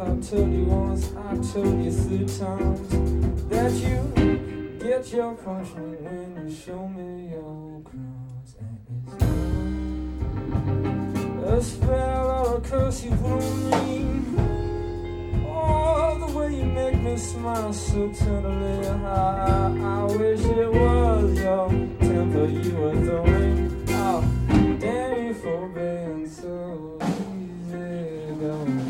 told you once, I told you 3 times that you get your punishment when you show me your cross. And it's a spell or a curse you put on me. Oh, the way you make me smile so tenderly. I wish it was your temper you were throwing. Oh, damn you for being so easy going.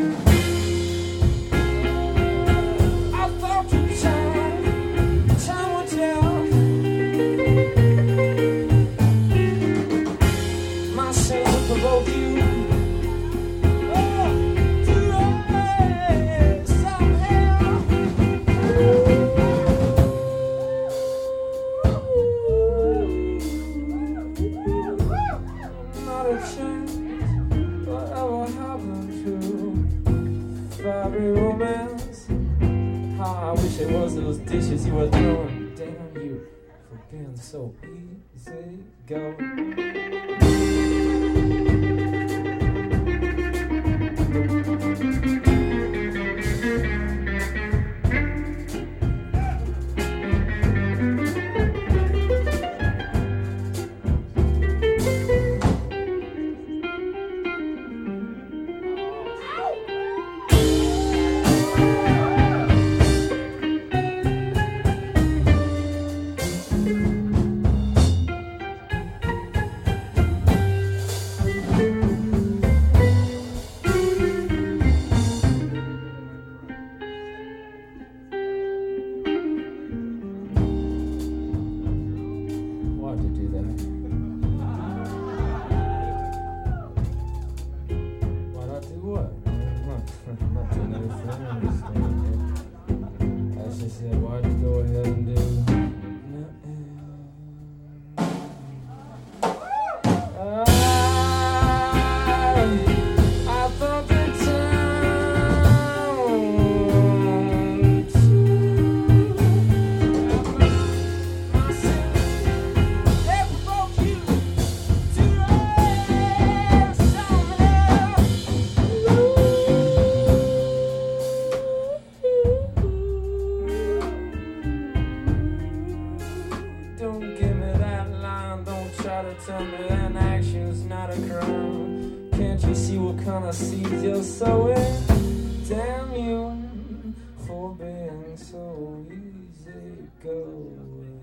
It was those dishes you were throwing. Damn you for being so easy go. Tell me that action's not a crime. Can't you see what kind of seeds you're sowing? Damn you for being so easy going.